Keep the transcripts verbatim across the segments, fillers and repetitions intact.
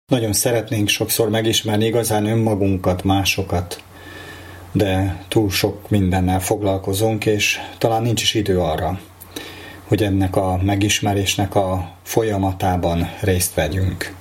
Nagyon szeretnénk sokszor megismerni igazán önmagunkat, másokat, de túl sok mindennel foglalkozunk, és talán nincs is idő arra, hogy ennek a megismerésnek a folyamatában részt vegyünk.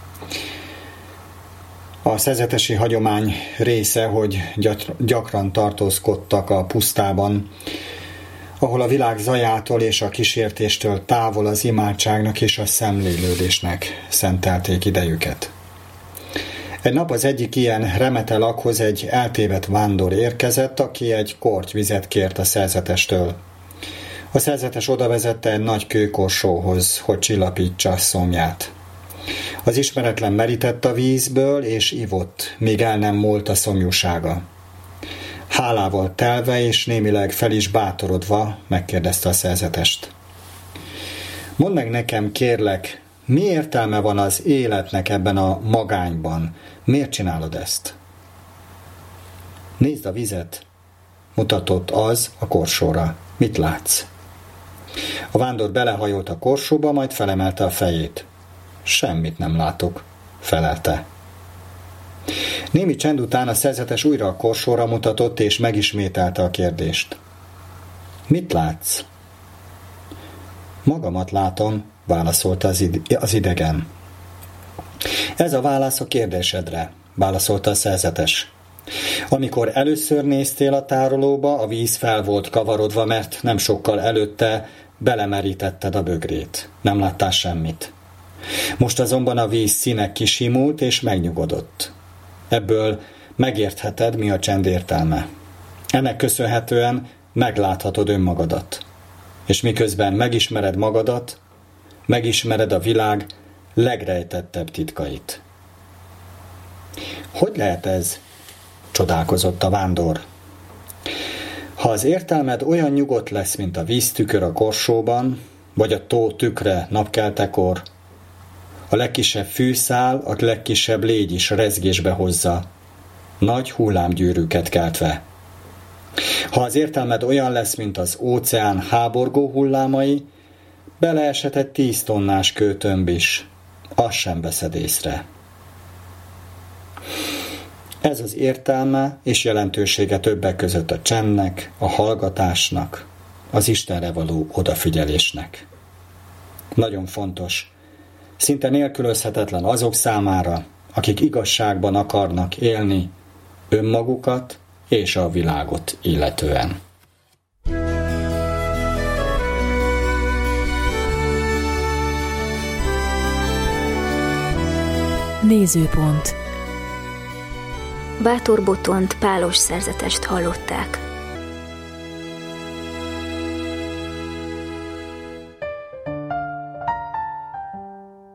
A szerzetesi hagyomány része, hogy gyakran tartózkodtak a pusztában, ahol a világ zajától és a kísértéstől távol az imádságnak és a szemlélődésnek szentelték idejüket. Egy nap az egyik ilyen remete lakhoz egy eltévedt vándor érkezett, aki egy korty vizet kért a szerzetestől. A szerzetes odavezette egy nagy kőkorsóhoz, hogy csillapítsa a szomját. Az ismeretlen merített a vízből, és ivott, míg el nem múlt a szomjúsága. Hálával telve és némileg fel is bátorodva megkérdezte a szerzetest. Mondd meg nekem, kérlek, mi értelme van az életnek ebben a magányban? Miért csinálod ezt? Nézd a vizet, mutatott az a korsóra. Mit látsz? A vándor belehajolt a korsóba, majd felemelte a fejét. Semmit nem látok, felelte. Némi csend után a szerzetes újra a korsóra mutatott, és megismételte a kérdést. Mit látsz? Magamat látom, válaszolta az, ide- az idegen. Ez a válasz a kérdésedre, válaszolta a szerzetes. Amikor először néztél a tárolóba, a víz fel volt kavarodva, mert nem sokkal előtte belemerítetted a bögrét. Nem láttál semmit. Most azonban a víz színe kisimult és megnyugodott. Ebből megértheted, mi a csend értelme. Ennek köszönhetően megláthatod önmagadat. És miközben megismered magadat, megismered a világ legrejtettebb titkait. Hogy lehet ez? Csodálkozott a vándor. Ha az értelmed olyan nyugodt lesz, mint a víztükör a korsóban, vagy a tó tükre napkeltekor, a legkisebb fűszál, a legkisebb légy is rezgésbe hozza, nagy hullámgyűrűket keltve. Ha az értelmed olyan lesz, mint az óceán háborgó hullámai, beleesett egy tíz tonnás kőtömb is, azt sem veszed észre. Ez az értelme és jelentősége többek között a csendnek, a hallgatásnak, az Istenre való odafigyelésnek. Nagyon fontos, szinte nélkülözhetetlen azok számára, akik igazságban akarnak élni, önmagukat és a világot illetően. Nézőpont. Bátor Botont, Pálos szerzetest hallották.